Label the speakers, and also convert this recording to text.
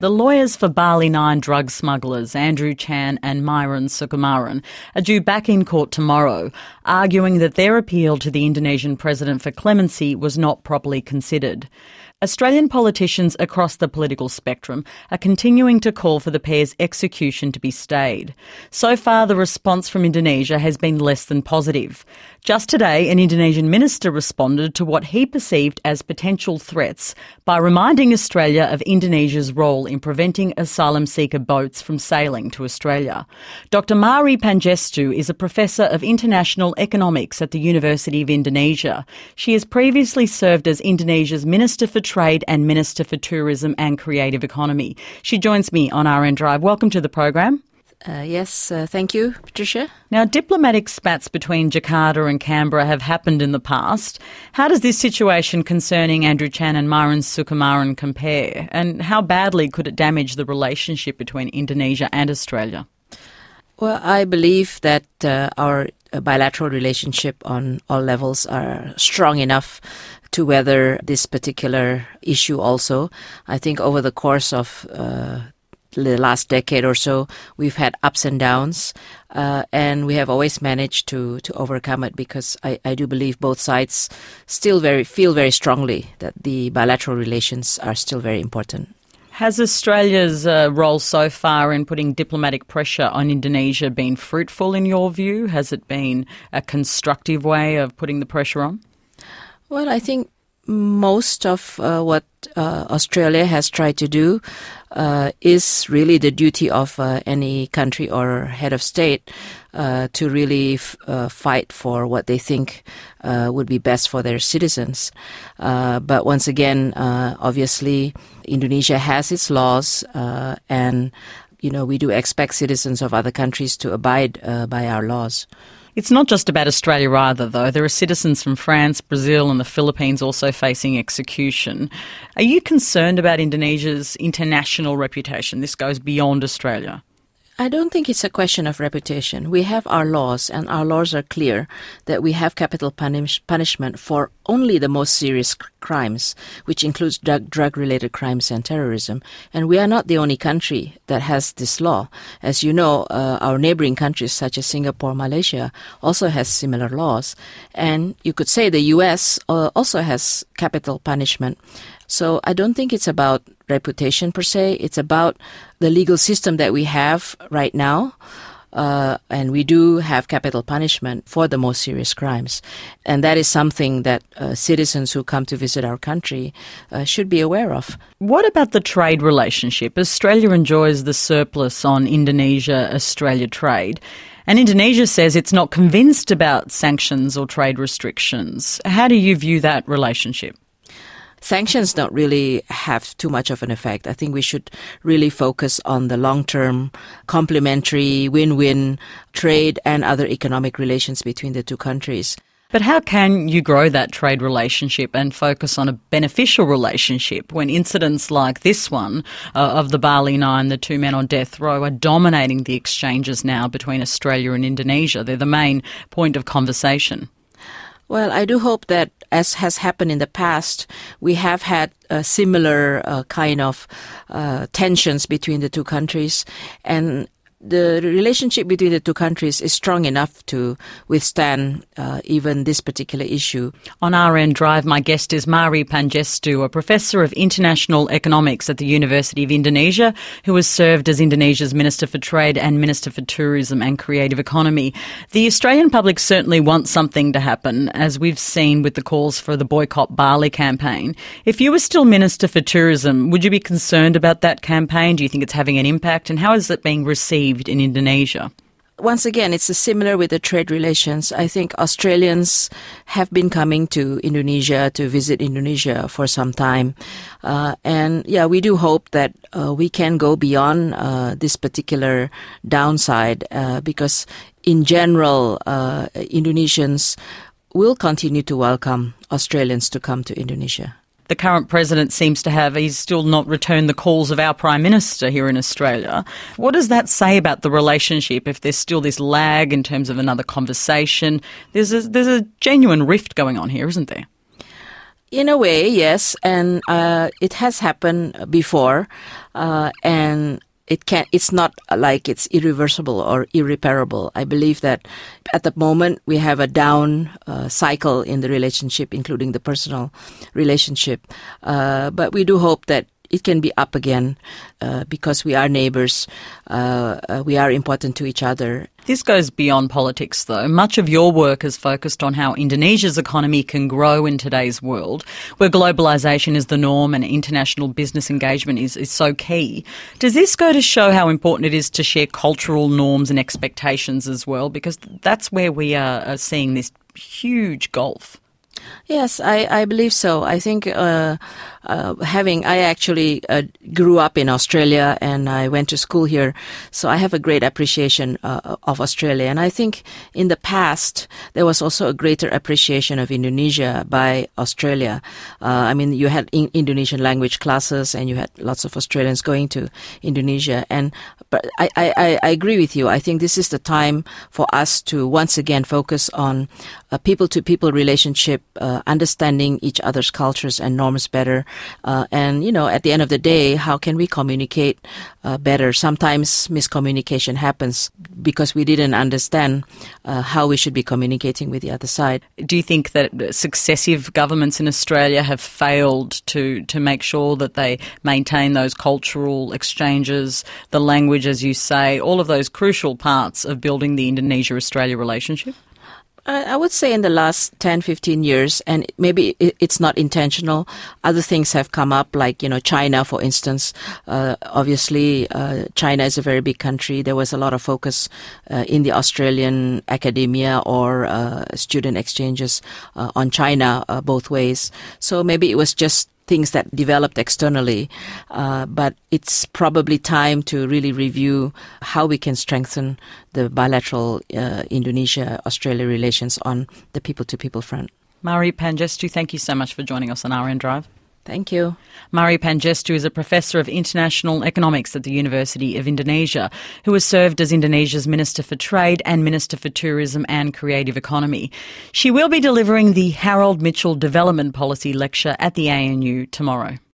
Speaker 1: The lawyers for Bali 9 drug smugglers Andrew Chan and Myuran Sukumaran are due back in court tomorrow, arguing that their appeal to the Indonesian president for clemency was not properly considered. Australian politicians across the political spectrum are continuing to call for the pair's execution to be stayed. So far, the response from Indonesia has been less than positive. Just today, an Indonesian minister responded to what he perceived as potential threats by reminding Australia of Indonesia's role in preventing asylum seeker boats from sailing to Australia. Dr. Mari Pangestu is a professor of international economics at the University of Indonesia. She has previously served as Indonesia's Minister for Trade and Minister for Tourism and Creative Economy. She joins me on RN Drive. Welcome to the program.
Speaker 2: Thank you, Patricia.
Speaker 1: Now, diplomatic spats between Jakarta and Canberra have happened in the past. How does this situation concerning Andrew Chan and Myuran Sukumaran compare? And how badly could it damage the relationship between Indonesia and Australia?
Speaker 2: Well, I believe that our bilateral relationship on all levels are strong enough to weather this particular issue also. I think over the course of the last decade or so, we've had ups and downs, and we have always managed to overcome it because I do believe both sides still feel very strongly that the bilateral relations are still very important.
Speaker 1: Has Australia's role so far in putting diplomatic pressure on Indonesia been fruitful in your view? Has it been a constructive way of putting the pressure on?
Speaker 2: Well, I think most of what Australia has tried to do is really the duty of any country or head of state to really fight for what they think would be best for their citizens. But once again, obviously, Indonesia has its laws and, we do expect citizens of other countries to abide by our laws.
Speaker 1: It's not just about Australia either, though. There are citizens from France, Brazil and the Philippines also facing execution. Are you concerned about Indonesia's international reputation? This goes beyond Australia.
Speaker 2: I don't think it's a question of reputation. We have our laws, and our laws are clear that we have capital punishment for only the most serious crimes, which includes drug-related crimes and terrorism. And we are not the only country that has this law. As you know, our neighboring countries such as Singapore, Malaysia also has similar laws. And you could say the US also has capital punishment. So I don't think it's about reputation per se. It's about the legal system that we have right now. And we do have capital punishment for the most serious crimes. And that is something that citizens who come to visit our country should be aware of.
Speaker 1: What about the trade relationship? Australia enjoys the surplus on Indonesia-Australia trade. And Indonesia says it's not convinced about sanctions or trade restrictions. How do you view that relationship?
Speaker 2: Sanctions don't really have too much of an effect. I think we should really focus on the long-term complementary win-win trade and other economic relations between the two countries.
Speaker 1: But how can you grow that trade relationship and focus on a beneficial relationship when incidents like this one of the Bali 9, the two men on death row, are dominating the exchanges now between Australia and Indonesia? They're the main point of conversation.
Speaker 2: Well, I do hope that, as has happened in the past, we have had similar kind of tensions between the two countries, and the relationship between the two countries is strong enough to withstand even this particular issue.
Speaker 1: On RN Drive, my guest is Mari Pangestu, a professor of international economics at the University of Indonesia, who has served as Indonesia's Minister for Trade and Minister for Tourism and Creative Economy. The Australian public certainly wants something to happen, as we've seen with the calls for the Boycott Bali campaign. If you were still Minister for Tourism, would you be concerned about that campaign? Do you think it's having an impact? And how is it being received in Indonesia?
Speaker 2: Once again, it's similar with the trade relations. I think Australians have been coming to Indonesia to visit Indonesia for some time. We do hope that we can go beyond this particular downside because in general, Indonesians will continue to welcome Australians to come to Indonesia.
Speaker 1: The current president seems to have, he's still not returned the calls of our Prime Minister here in Australia. What does that say about the relationship if there's still this lag in terms of another conversation? There's a genuine rift going on here, isn't there?
Speaker 2: In a way, yes, and it has happened before, and it's not like it's irreversible or irreparable. I believe that at the moment we have a down cycle in the relationship, including the personal relationship. But we do hope that it can be up again because we are neighbors. We are important to each other.
Speaker 1: This goes beyond politics, though. Much of your work is focused on how Indonesia's economy can grow in today's world, where globalisation is the norm and international business engagement is so key. Does this go to show how important it is to share cultural norms and expectations as well? Because that's where we are seeing this huge gulf.
Speaker 2: Yes, I believe so. I think I actually grew up in Australia and I went to school here, so I have a great appreciation of Australia. And I think in the past there was also a greater appreciation of Indonesia by Australia. I mean, you had Indonesian language classes and you had lots of Australians going to Indonesia. But I agree with you. I think this is the time for us to once again focus on people-to-people relationship, understanding each other's cultures and norms better. And, at the end of the day, how can we communicate better? Sometimes miscommunication happens because we didn't understand how we should be communicating with the other side.
Speaker 1: Do you think that successive governments in Australia have failed to make sure that they maintain those cultural exchanges, the language, as you say, all of those crucial parts of building the Indonesia-Australia relationship?
Speaker 2: I would say in the last 10, 15 years, and maybe it's not intentional, other things have come up, like, China, for instance. Obviously, China is a very big country. There was a lot of focus in the Australian academia or student exchanges on China both ways. So maybe it was just things that developed externally, but it's probably time to really review how we can strengthen the bilateral Indonesia-Australia relations on the people-to-people front.
Speaker 1: Mari Pangestu, thank you so much for joining us on RN Drive.
Speaker 2: Thank you.
Speaker 1: Mari Pangestu is a professor of international economics at the University of Indonesia, who has served as Indonesia's Minister for Trade and Minister for Tourism and Creative Economy. She will be delivering the Harold Mitchell Development Policy Lecture at the ANU tomorrow.